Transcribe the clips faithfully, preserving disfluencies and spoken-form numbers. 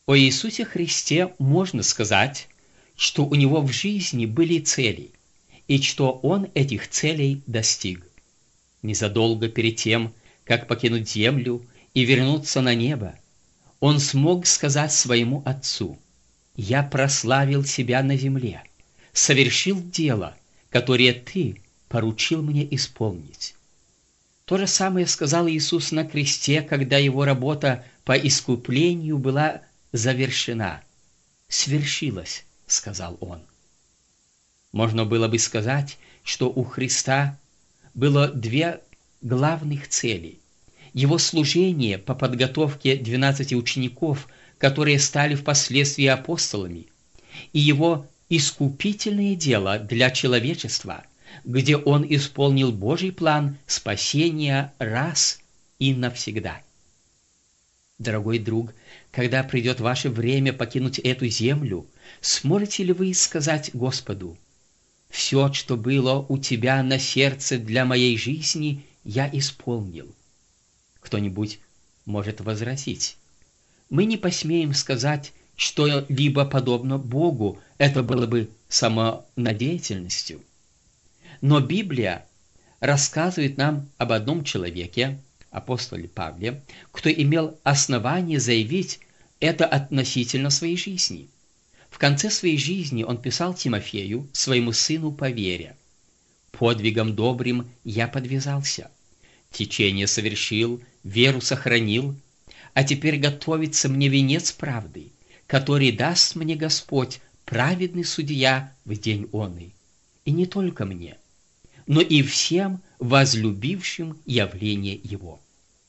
О Иисусе Христе можно сказать, что у Него в жизни были цели, и что Он этих целей достиг. Незадолго перед тем, как покинуть землю и вернуться на небо, Он смог сказать своему Отцу: «Я прославил себя на земле, совершил дело, которое Ты поручил мне исполнить». То же самое сказал Иисус на кресте, когда Его работа по искуплению была завершена. «Свершилось», — сказал Он. Можно было бы сказать, что у Христа было две главных цели: Его служение по подготовке двенадцати учеников, которые стали впоследствии апостолами, и Его искупительное дело для человечества, где Он исполнил Божий план спасения раз и навсегда. Дорогой друг, когда придет ваше время покинуть эту землю, сможете ли вы сказать Господу: «Все, что было у Тебя на сердце для моей жизни, я исполнил»? Кто-нибудь может возразить: мы не посмеем сказать что-либо подобно Богу, это было бы самонадеятельностью. Но Библия рассказывает нам об одном человеке, апостоле Павле, кто имел основание заявить это относительно своей жизни. В конце своей жизни он писал Тимофею, своему сыну по вере: «Подвигом добрым я подвязался, течение совершил, веру сохранил, а теперь готовится мне венец правды, который даст мне Господь, праведный судья, в день оный, и не только мне, но и всем возлюбившим явление Его».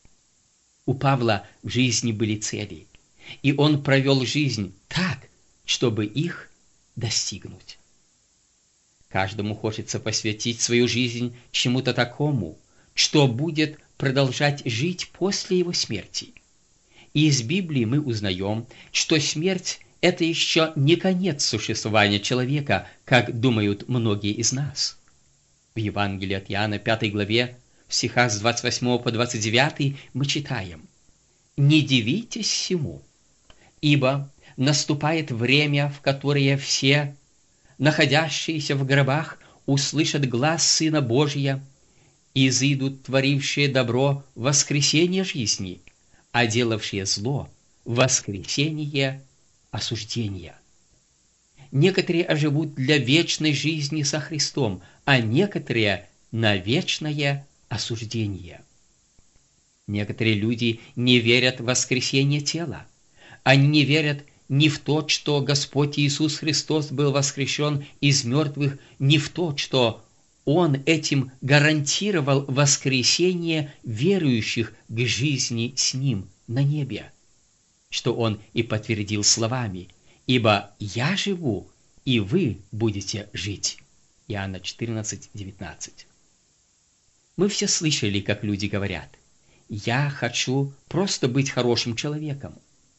У Павла в жизни были цели, и он провел жизнь так, чтобы их достигнуть. Каждому хочется посвятить свою жизнь чему-то такому, что будет продолжать жить после его смерти. И из Библии мы узнаем, что смерть – это еще не конец существования человека, как думают многие из нас. В Евангелии от Иоанна, пятой главе, в стихах с двадцать восьмого по двадцать девятый мы читаем: «Не дивитесь сему, ибо наступает время, в которое все, находящиеся в гробах, услышат глас Сына Божия, и изыдут творившие добро в воскресение жизни, а делавшие зло в воскресение осуждения. Некоторые оживут для вечной жизни со Христом, а некоторые на вечное осуждение». Некоторые люди не верят в воскресение тела. Они не верят ни в то, что Господь Иисус Христос был воскрешен из мертвых, ни в то, что Он этим гарантировал воскресение верующих к жизни с Ним на небе, что Он и подтвердил словами: «Ибо я живу, и вы будете жить». Иоанна четырнадцать, девятнадцать. Мы все слышали, как люди говорят: «Я хочу просто быть хорошим человеком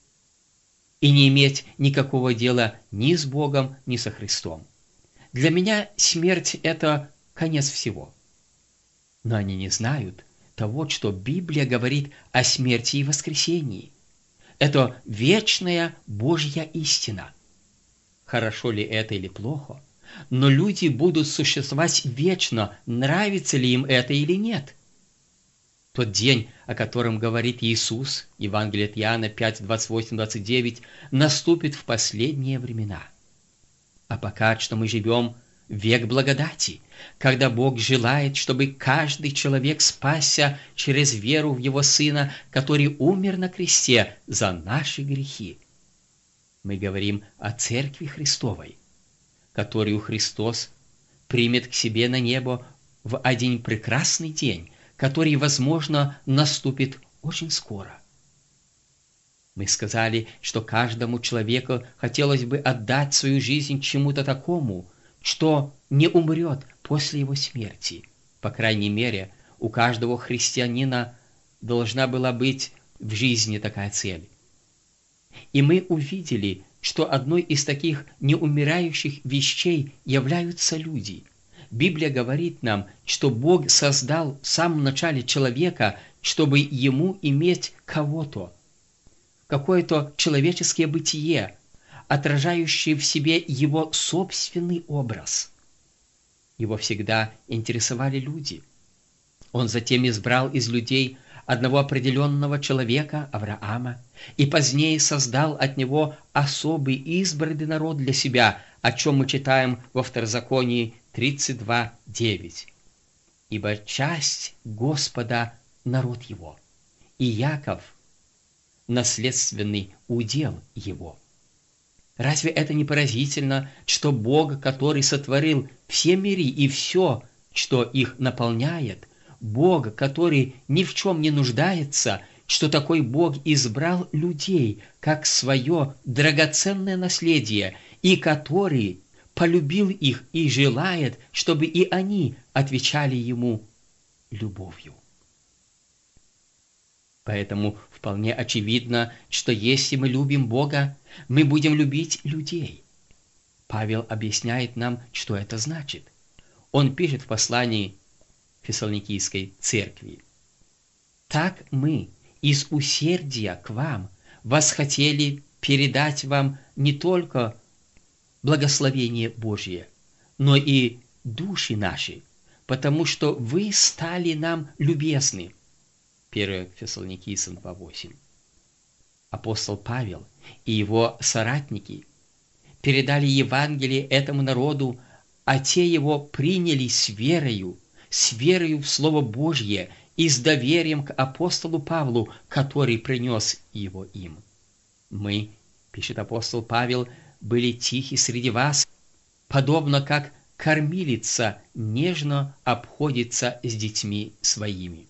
и не иметь никакого дела ни с Богом, ни со Христом. Для меня смерть – это конец всего». Но они не знают того, что Библия говорит о смерти и воскресении. Это вечная Божья истина. Хорошо ли это или плохо, но люди будут существовать вечно, нравится ли им это или нет. Тот день, о котором говорит Иисус, Евангелие от Иоанна пять, двадцать восемь, двадцать девять, наступит в последние времена. А пока что мы живем в век благодати, когда Бог желает, чтобы каждый человек спасся через веру в Его Сына, который умер на кресте за наши грехи. Мы говорим о Церкви Христовой, которую Христос примет к себе на небо в один прекрасный день, который, возможно, наступит очень скоро. Мы сказали, что каждому человеку хотелось бы отдать свою жизнь чему-то такому, что не умрет после его смерти. По крайней мере, у каждого христианина должна была быть в жизни такая цель. И мы увидели, что одной из таких неумирающих вещей являются люди. Библия говорит нам, что Бог создал в самом начале человека, чтобы ему иметь кого-то, какое-то человеческое бытие, отражающее в себе его собственный образ. Его всегда интересовали люди. Он затем избрал из людей одного определенного человека, Авраама, и позднее создал от него особый избранный народ для себя, о чем мы читаем во Второзаконии тридцать два девять. «Ибо часть Господа — народ его, и Яков — наследственный удел его». Разве это не поразительно, что Бог, который сотворил все миры и все, что их наполняет, Бог, который ни в чем не нуждается, что такой Бог избрал людей как свое драгоценное наследие, и который полюбил их и желает, чтобы и они отвечали Ему любовью. Поэтому вполне очевидно, что если мы любим Бога, мы будем любить людей. Павел объясняет нам, что это значит. Он пишет в послании Фессалоникийской церкви: «Так мы из усердия к вам восхотели передать вам не только благословение Божье, но и души наши, потому что вы стали нам любезны». первое Фессалоникийцам два восемь. Апостол Павел и его соратники передали Евангелие этому народу, а те его приняли с верою, с верою в Слово Божье и с доверием к апостолу Павлу, который принес его им. «Мы, — пишет апостол Павел, — были тихи среди вас, подобно как кормилица нежно обходится с детьми своими».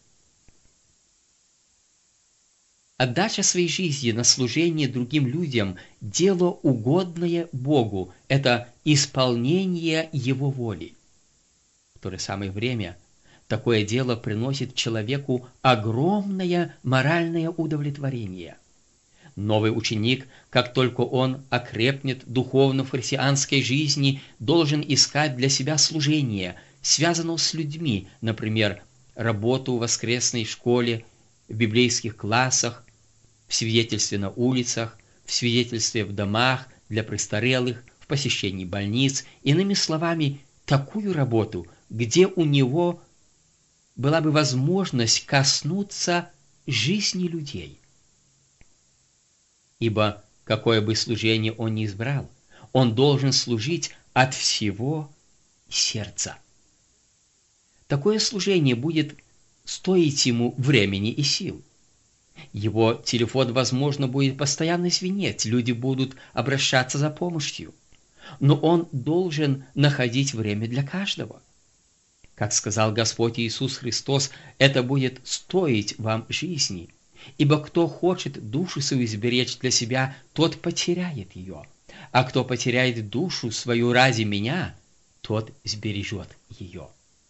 Отдача своей жизни на служение другим людям – дело угодное Богу, это исполнение Его воли. В то же самое время такое дело приносит человеку огромное моральное удовлетворение. Новый ученик, как только он окрепнет духовно в христианской жизни, должен искать для себя служение, связанное с людьми, например, работу в воскресной школе, в библейских классах, в свидетельстве на улицах, в свидетельстве в домах для престарелых, в посещении больниц, иными словами, такую работу, где у него была бы возможность коснуться жизни людей. Ибо какое бы служение он ни избрал, он должен служить от всего сердца. Такое служение будет стоить ему времени и сил. Его телефон, возможно, будет постоянно звенеть, люди будут обращаться за помощью. Но он должен находить время для каждого. Как сказал Господь Иисус Христос, это будет стоить вам жизни. Ибо кто хочет душу свою сберечь для себя, тот потеряет ее. А кто потеряет душу свою ради меня, тот сбережет ее.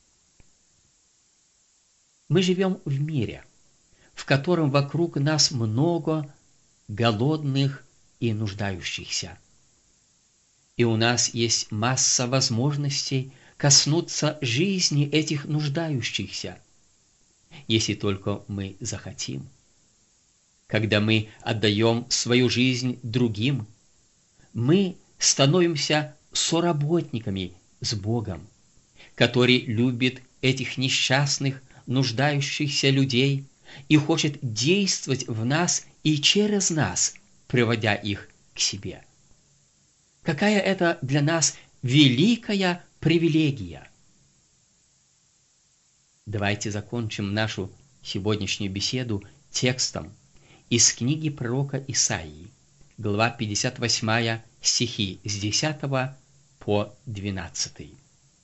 Мы живем в мире, в котором вокруг нас много голодных и нуждающихся. И у нас есть масса возможностей коснуться жизни этих нуждающихся, если только мы захотим. Когда мы отдаем свою жизнь другим, мы становимся соработниками с Богом, который любит этих несчастных, нуждающихся людей и хочет действовать в нас и через нас, приводя их к себе. Какая это для нас великая привилегия! Давайте закончим нашу сегодняшнюю беседу текстом из книги пророка Исаии, глава пятьдесят восемь, стихи с десятого по двенадцатый.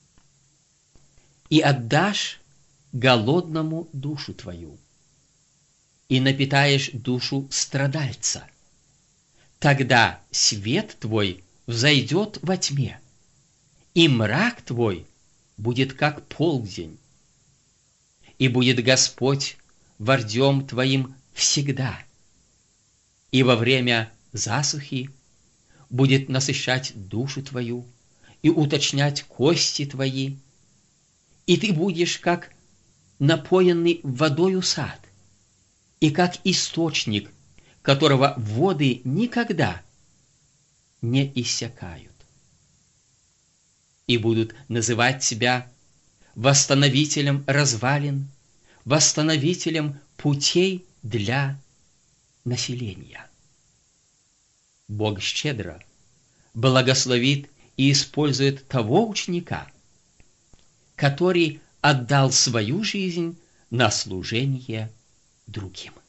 «И отдашь голодному душу твою, и напитаешь душу страдальца. Тогда свет твой взойдет во тьме, и мрак твой будет как полдень. И будет Господь вождем твоим всегда, и во время засухи будет насыщать душу твою и уточнять кости твои, и ты будешь как напоенный водою сад, и как источник, которого воды никогда не иссякают. И будут называть себя восстановителем развалин, восстановителем путей для населения. Бог щедро благословит и использует того ученика, который отдал свою жизнь на служение другим.